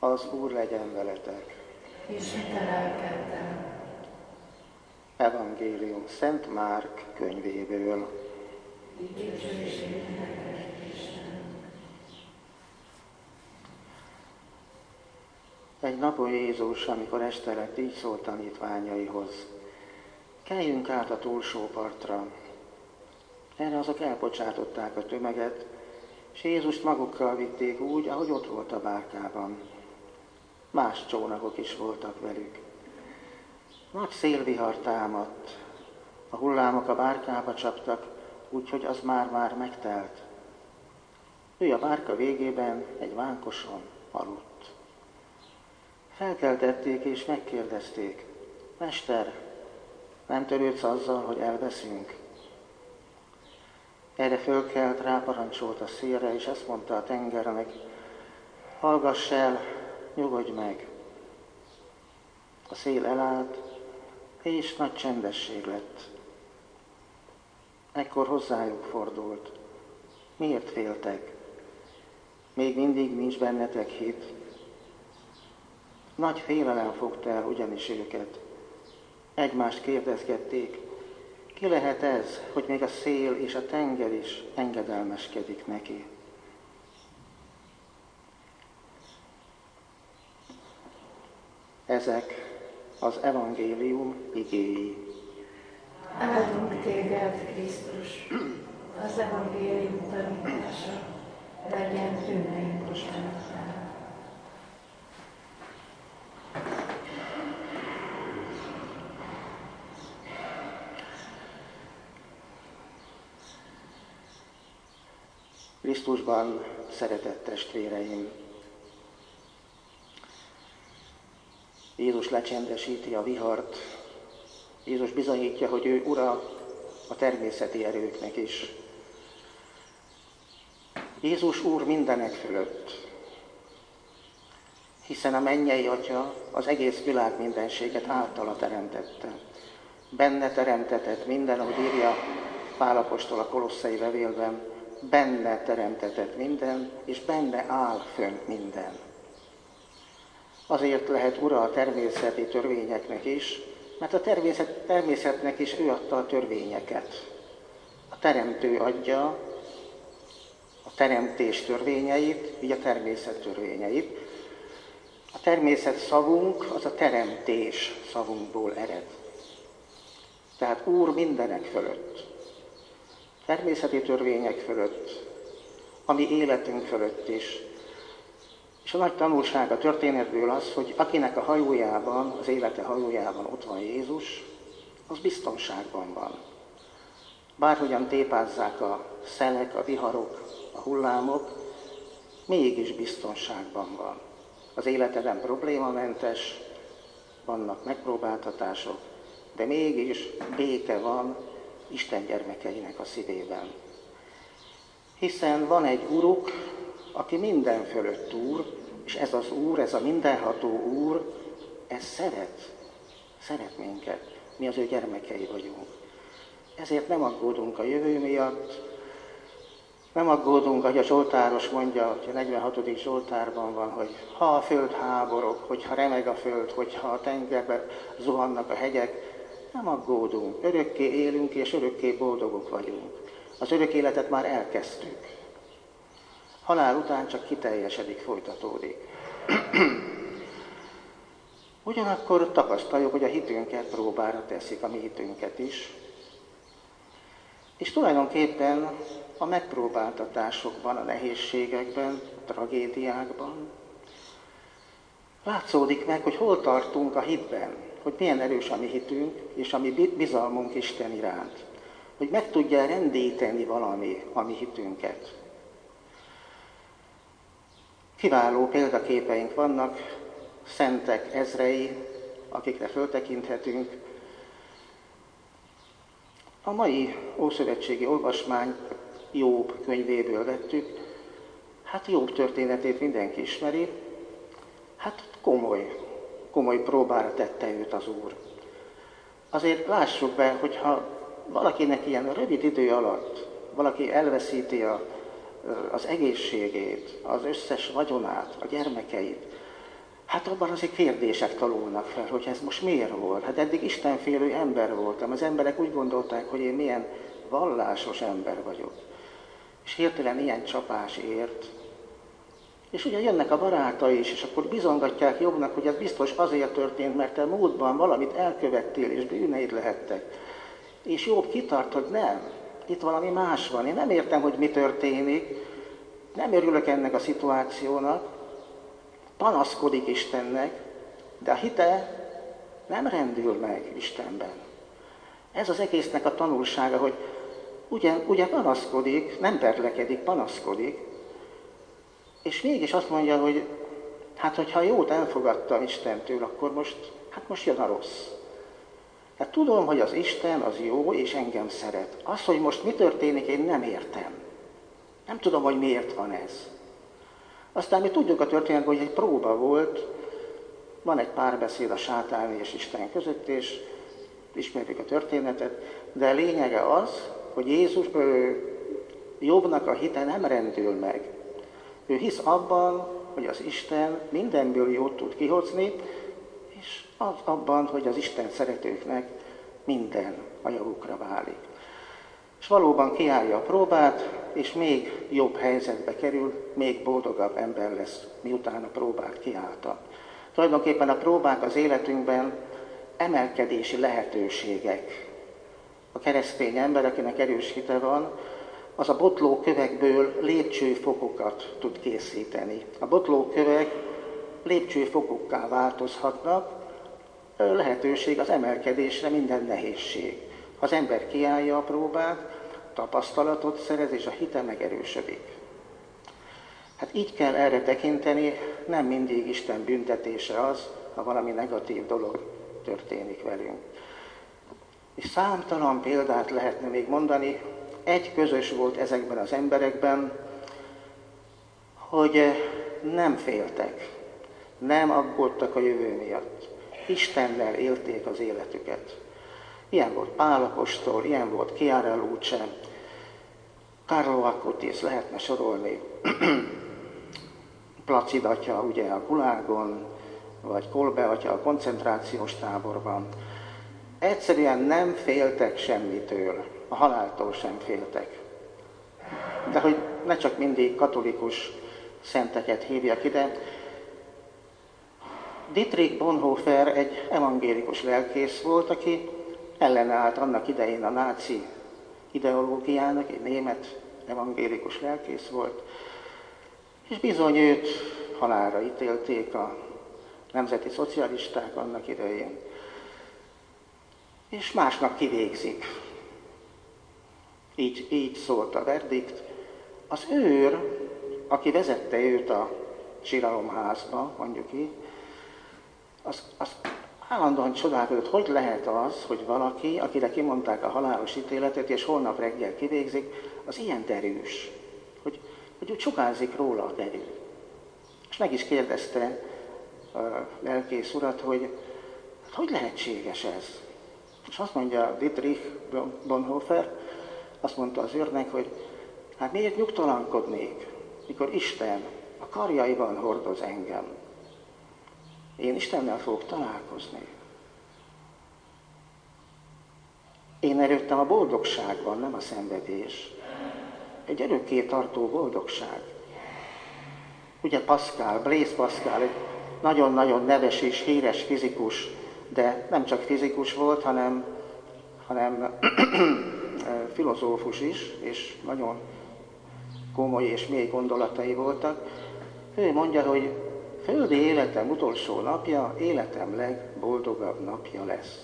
Az Úr legyen veletek. És mit a lelkeddel. Evangélium Szent Márk könyvéből. Egy napon Jézus, amikor este lett, így szólt tanítványaihoz: Keljünk át a túlsó partra. Erre azok elbocsátották a tömeget, és Jézust magukkal vitték úgy, ahogy ott volt a bárkában. Más csónakok is voltak velük. Nagy szélvihar támadt, a hullámok a bárkába csaptak, úgyhogy az már megtelt. Ő a bárka végében egy vánkoson aludt. Felkeltették és megkérdezték: Mester, nem törődsz azzal, hogy elveszünk? Erre fölkelt, ráparancsolt a szélre, és ezt mondta a tengernek: Hallgass el, nyugodj meg! A szél elállt, és nagy csendesség lett. Ekkor hozzájuk fordult: Miért féltek? Még mindig nincs bennetek hit? Nagy félelem fogta el ugyanis őket. Egymást kérdezgették: Ki lehet ez, hogy még a szél és a tenger is engedelmeskedik neki? Ezek az evangélium igéi. Áldunk téged, Krisztus, az evangélium tanítása legyen bűneink bocsánatára. Krisztusban szeretett testvéreim! Jézus lecsendesíti a vihart. Jézus bizonyítja, hogy ő ura a természeti erőknek is. Jézus Úr mindenek fölött, hiszen a mennyei Atya az egész világ mindenséget általa teremtette. Benne teremtetett minden, ahogy írja Pál apostol a Kolosszai levélben, benne teremtetett minden, és benne áll fönn minden. Azért lehet ura a természeti törvényeknek is, mert a természetnek is ő adta a törvényeket. A teremtő adja a teremtés törvényeit, így a természet törvényeit. A természet szavunk az a teremtés szavunkból ered. Tehát Úr mindenek fölött, természeti törvények fölött, a mi életünk fölött is. És a nagy tanulság a történetből az, hogy akinek a hajójában, az élete hajójában ott van Jézus, az biztonságban van. Bárhogyan tépázzák a szelek, a viharok, a hullámok, mégis biztonságban van. Az életeden problémamentes, vannak megpróbáltatások, de mégis béke van Isten gyermekeinek a szívében. Hiszen van egy Uruk, aki minden fölött Úr, és ez az Úr, ez a mindenható Úr, ez szeret minket. Mi az ő gyermekei vagyunk. Ezért nem aggódunk a jövő miatt, nem aggódunk, hogy a Zsoltáros mondja, hogy a 46. Zsoltárban van, hogy ha a föld háborog, hogyha remeg a föld, hogyha a tengerbe zuhannak a hegyek, nem aggódunk. Örökké élünk, és örökké boldogok vagyunk. Az örök életet már elkezdtük. Halál után csak kiteljesedik, folytatódik. Ugyanakkor tapasztaljuk, hogy a hitünket próbára teszik, a mi hitünket is. És tulajdonképpen a megpróbáltatásokban, a nehézségekben, a tragédiákban látszódik meg, hogy hol tartunk a hitben, hogy milyen erős a mi hitünk, és a mi bizalmunk Isten iránt. Hogy meg tudja rendíteni valami a mi hitünket. Kiváló példaképeink vannak, szentek ezrei, akikre föltekinthetünk. A mai ószövetségi olvasmány Jobb könyvéből vettük. Hát Jobb történetét mindenki ismeri. Hát komoly próbára tette őt az Úr. Azért lássuk be, hogyha valakinek ilyen rövid idő alatt valaki elveszíti az egészségét, az összes vagyonát, a gyermekeit, Hát abban azért kérdések talulnak fel, hogy ez most miért volt. Hát eddig istenfélő ember voltam, az emberek úgy gondolták, hogy én milyen vallásos ember vagyok. És hirtelen ilyen csapás ért. És ugye jönnek a barátai is, és akkor bizongatják Jobbnak, hogy ez biztos azért történt, mert te múltban valamit elkövettél, és bűneid lehettek. És Jobb kitart, hogy nem, itt valami más van. Én nem értem, hogy mi történik, nem örülök ennek a szituációnak, panaszkodik Istennek, de a hite nem rendül meg Istenben. Ez az egésznek a tanulsága, hogy ugye panaszkodik, nem perlekedik, panaszkodik, és mégis azt mondja, hogy hát, hogyha jót elfogadtam Istentől, akkor most jön a rossz. Hát tudom, hogy az Isten az jó, és engem szeret. Az, hogy most mi történik, én nem értem. Nem tudom, hogy miért van ez. Aztán mi tudjuk a történetben, hogy egy próba volt, van egy párbeszéd a sátán és Isten között, és ismerjük a történetet, de a lényege az, hogy Jobbnak a hite nem rendül meg. Ő hisz abban, hogy az Isten mindenből jót tud kihozni, és abban, hogy az Isten szeretőknek minden a javukra válik. És valóban kiállja a próbát, és még jobb helyzetbe kerül, még boldogabb ember lesz, miután a próbát kiállta. Tulajdonképpen a próbák az életünkben emelkedési lehetőségek. A keresztény ember, akinek erős hite van, az a botlókövekből lépcsőfokokat tud készíteni. A botlókövek lépcsőfokokká változhatnak, lehetőség az emelkedésre minden nehézség. Ha az ember kiállja a próbát, tapasztalatot szerez, és a hite megerősödik. Hát így kell erre tekinteni, nem mindig Isten büntetése az, ha valami negatív dolog történik velünk. És számtalan példát lehetne még mondani, egy közös volt ezekben az emberekben, hogy nem féltek, nem aggódtak a jövő miatt. Istennel élték az életüket. Ilyen volt Pál apostol, ilyen volt Chiara Luce, Carlo Acutis, lehetne sorolni, Placid atya ugye a Gulágon, vagy Kolbe atya a koncentrációs táborban. Egyszerűen nem féltek semmitől, a haláltól sem féltek. De hogy ne csak mindig katolikus szenteket hívjak ide, Dietrich Bonhoeffer egy evangélikus lelkész volt, aki ellenállt annak idején a náci ideológiának, egy német evangélikus lelkész volt, és bizony őt halálra ítélték a nemzeti szocialisták annak idején. És másnap kivégzik. Így szólt a verdikt. Az őr, aki vezette őt a síralomházba, mondjuk így, az állandóan csodálkozott, hogy lehet az, hogy valaki, akire kimondták a halálos ítéletet, és holnap reggel kivégzik, az ilyen derűs, hogy úgy sugárzik róla a derű. És meg is kérdezte a lelkész urat, hogy lehetséges ez? És azt mondja Dietrich Bonhoeffer, azt mondta az őrnek, hogy hát miért nyugtalankodnék, mikor Isten a karjaiban hordoz engem. Én Istennel fogok találkozni. Én előttem a boldogság van, nem a szenvedés. Egy örökké tartó boldogság. Ugye Blaise Pascal, egy nagyon-nagyon neves és híres fizikus, de nem csak fizikus volt, hanem filozófus is, és nagyon komoly és mély gondolatai voltak. Ő mondja, hogy földi életem utolsó napja, életem legboldogabb napja lesz.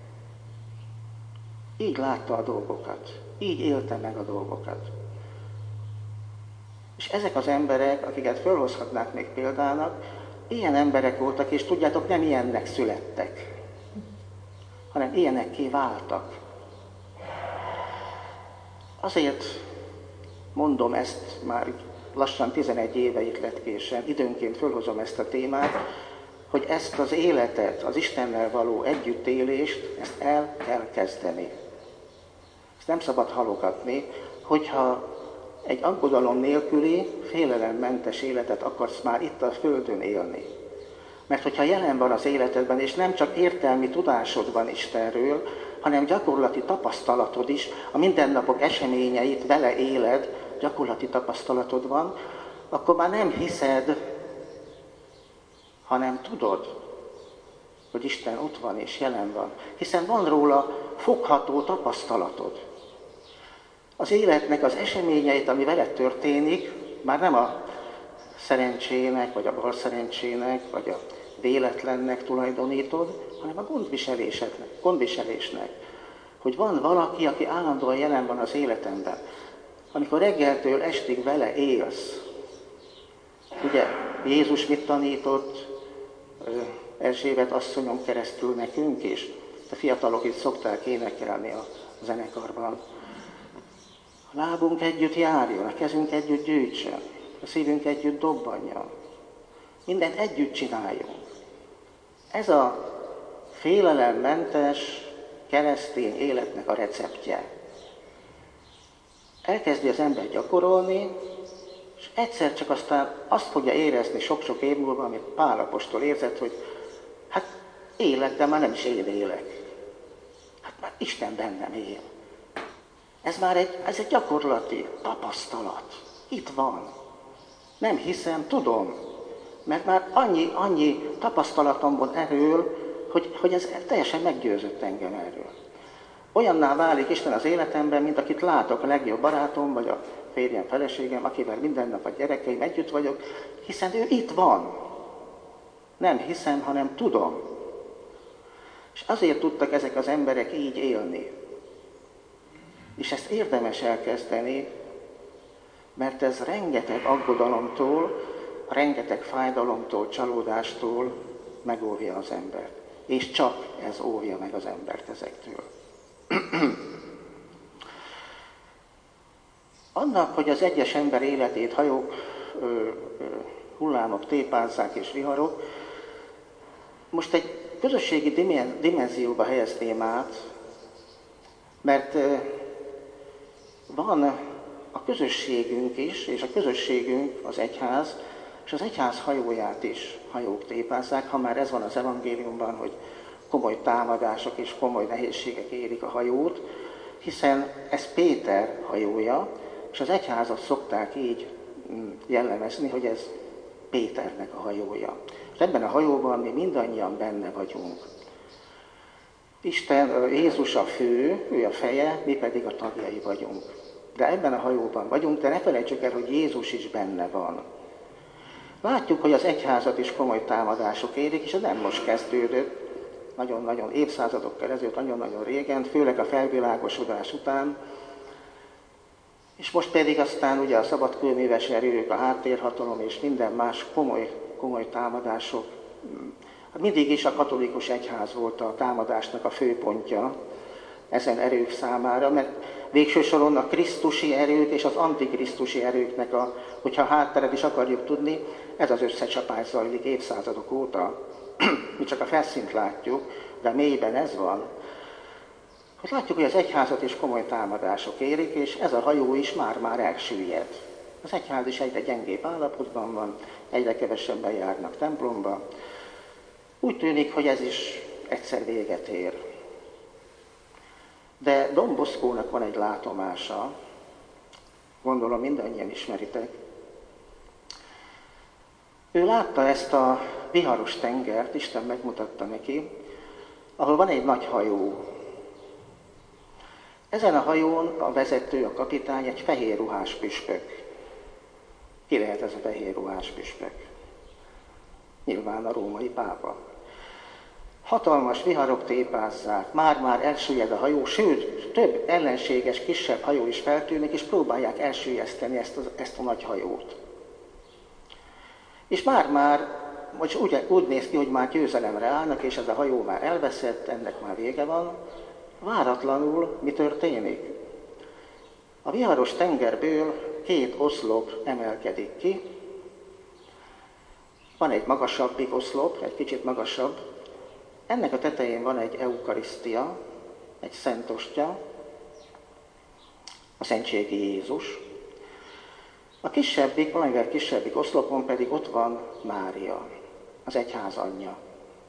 Így látta a dolgokat, így élte meg a dolgokat. És ezek az emberek, akiket felhozhatnák még példának, ilyen emberek voltak, és tudjátok, nem ilyennek születtek, hanem ilyenekké váltak. Azért mondom ezt már lassan 11 éve itt letkésen, időnként fölhozom ezt a témát, hogy ezt az életet, az Istennel való együttélést, ezt el kell kezdeni. Ezt nem szabad halogatni, hogyha egy aggodalom nélküli, félelemmentes életet akarsz már itt a Földön élni. Mert hogyha jelen van az életedben, és nem csak értelmi tudásod van Istenről, hanem gyakorlati tapasztalatod is, a mindennapok eseményeit vele éled, gyakorlati tapasztalatod van, akkor már nem hiszed, hanem tudod, hogy Isten ott van és jelen van. Hiszen van róla fogható tapasztalatod. Az életnek az eseményeit, ami veled történik, már nem a szerencsének, vagy a balszerencsének, vagy a véletlennek tulajdonítod, hanem a gondviselésnek. Hogy van valaki, aki állandóan jelen van az életemben. Amikor reggeltől estig vele élsz, ugye Jézus mit tanított Erzsébet asszonyom keresztül nekünk is? A fiatalok itt szokták énekelni a zenekarban. A lábunk együtt járjon, a kezünk együtt gyűjtsön, a szívünk együtt dobbanjon. Mindent együtt csináljunk. Ez a félelemmentes keresztény életnek a receptje. Elkezdi az ember gyakorolni, és egyszer csak aztán azt fogja érezni sok-sok év múlva, amit Pál apostol érzett, hogy hát élek, de már nem is én élek. Hát már Isten bennem él. Ez egy gyakorlati tapasztalat. Itt van. Nem hiszem, tudom. Mert már annyi tapasztalatom van erről, hogy ez teljesen meggyőzött engem erről. Olyanná válik Isten az életemben, mint akit látok, a legjobb barátom, vagy a férjem, feleségem, akivel minden nap a gyerekeim együtt vagyok, hiszen ő itt van. Nem hiszem, hanem tudom. És azért tudtak ezek az emberek így élni. És ezt érdemes elkezdeni, mert ez rengeteg aggodalomtól, rengeteg fájdalomtól, csalódástól megóvja az embert. És csak ez óvja meg az embert ezektől. Annak, hogy az egyes ember életét hajók, hullámok tépázzák és viharok, most egy közösségi dimenzióba helyezném át, mert van a közösségünk is, és a közösségünk az egyház, és az egyház hajóját is hajók tépázzák, ha már ez van az evangéliumban, hogy komoly támadások és komoly nehézségek érik a hajót, hiszen ez Péter hajója, és az egyházat szokták így jellemezni, hogy ez Péternek a hajója. És ebben a hajóban mi mindannyian benne vagyunk. Jézus a fő, ő a feje, mi pedig a tagjai vagyunk. De ebben a hajóban vagyunk, de ne felejtsük el, hogy Jézus is benne van. Látjuk, hogy az egyházat is komoly támadások érik, és ez nem most kezdődött, nagyon-nagyon évszázadokkal ezelőtt, nagyon-nagyon régen, főleg a felvilágosodás után, és most pedig aztán ugye a szabadkőműves erők, a háttérhatalom és minden más komoly támadások. Mindig is a katolikus egyház volt a támadásnak a főpontja ezen erők számára, mert végső soron a krisztusi erők és az antikrisztusi erőknek, hogyha a hátteret is akarjuk tudni, ez az összecsapás zajlik évszázadok óta. Mi csak a felszínt látjuk, de mélyben ez van. Hogy látjuk, hogy az egyházat is komoly támadások érik, és ez a hajó is már elsüllyed. Az egyház is egyre gyengébb állapotban van, egyre kevesebben járnak templomba. Úgy tűnik, hogy ez is egyszer véget ér. De Don Boscónak van egy látomása, gondolom mindannyian ismeritek. Ő látta ezt a viharos tengert, Isten megmutatta neki, ahol van egy nagy hajó. Ezen a hajón a vezető, a kapitány egy fehér ruhás püspök. Ki lehet ez a fehér ruhás püspök? Nyilván a római pápa. Hatalmas viharok tépázzák, már elsüllyed a hajó, sőt, több ellenséges, kisebb hajó is feltűnik, és próbálják elsüllyeszteni ezt a nagy hajót. És most úgy néz ki, hogy már győzelemre állnak, és ez a hajó már elveszett, ennek már vége van. Váratlanul mi történik? A viharos tengerből 2 oszlop emelkedik ki. Van egy magasabbik oszlop, egy kicsit magasabb. Ennek a tetején van egy eukarisztia, egy szent ostya, a szentségi Jézus. A valamivel kisebbik oszlopon pedig ott van Mária. az egyház anyja.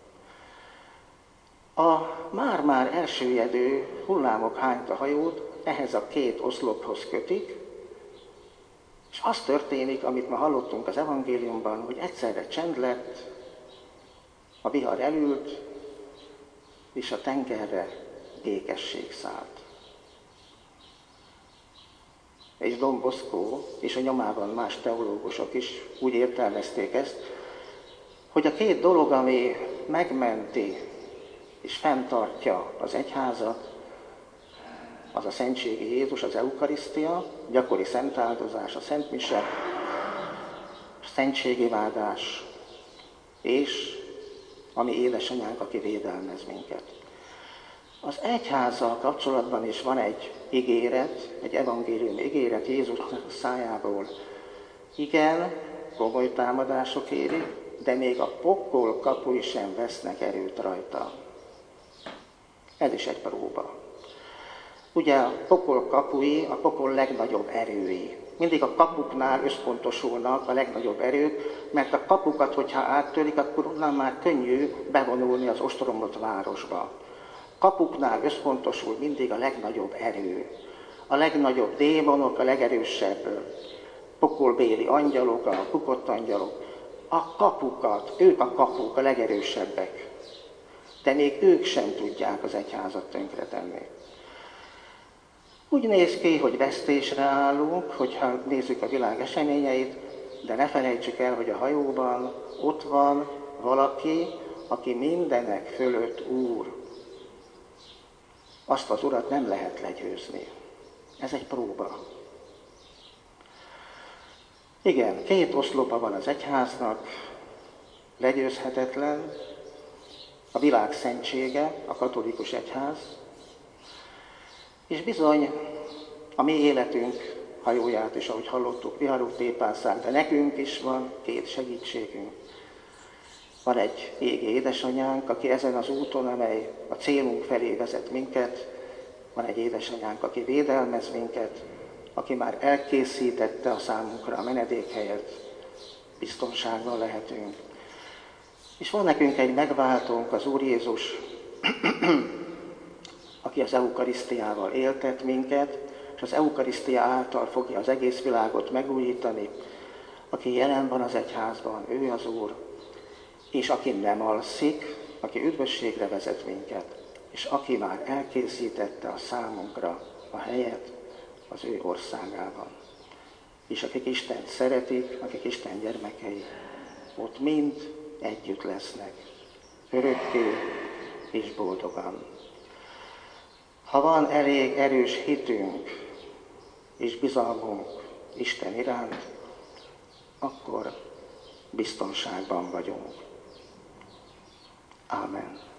A már-már elsüllyedő hullámok hányta hajót ehhez a két oszlophoz kötik, és az történik, amit ma hallottunk az evangéliumban, hogy egyszerre csend lett, a vihar elült, és a tengerre békesség szállt. És Don Bosco és a nyomában más teológusok is úgy értelmezték ezt, hogy a két dolog, ami megmenti és fenntartja az egyházat, az a szentségi Jézus, az eukarisztia, gyakori szentáldozás, a szentmise, a szentségimádás, és a mi édesanyánk, aki védelmez minket. Az egyházzal kapcsolatban is van egy ígéret, egy evangélium ígéret Jézus szájából. Igen, komoly támadások érik, de még a pokol kapui sem vesznek erőt rajta. Ez is egy próba. Ugye a pokol kapui, a pokol legnagyobb erői. Mindig a kapuknál összpontosulnak a legnagyobb erők, mert a kapukat, hogyha áttörik, akkor onnan már könnyű bevonulni az ostromlott városba. Kapuknál összpontosul mindig a legnagyobb erő. A legnagyobb démonok, a legerősebb pokolbéli angyalok, a bukott angyalok. A kapukat, ők a kapuk, a legerősebbek. De még ők sem tudják az egyházat tönkretenni. Úgy néz ki, hogy vesztésre állunk, hogyha nézzük a világ eseményeit, de ne felejtsük el, hogy a hajóban ott van valaki, aki mindenek fölött úr. Azt az urat nem lehet legyőzni. Ez egy próba. Igen, két oszlopa van az egyháznak, legyőzhetetlen, a világ szentsége, a katolikus egyház, és bizony a mi életünk hajóját is, ahogy hallottuk, viharok tépásszák, de nekünk is van két segítségünk. Van egy égi édesanyánk, aki ezen az úton, amely a célunk felé vezet minket, van egy édesanyánk, aki védelmez minket, aki már elkészítette a számunkra a menedékhelyet, biztonságban lehetünk. És van nekünk egy megváltónk, az Úr Jézus, aki az eukarisztiával éltet minket, és az eukarisztia által fogja az egész világot megújítani, aki jelen van az egyházban, ő az Úr, és aki nem alszik, aki üdvösségre vezet minket, és aki már elkészítette a számunkra a helyet az ő országában. És akik Istent szeretik, akik Isten gyermekei, ott mind együtt lesznek, örökké és boldogan. Ha van elég erős hitünk és bizalmunk Isten iránt, akkor biztonságban vagyunk. Ámen.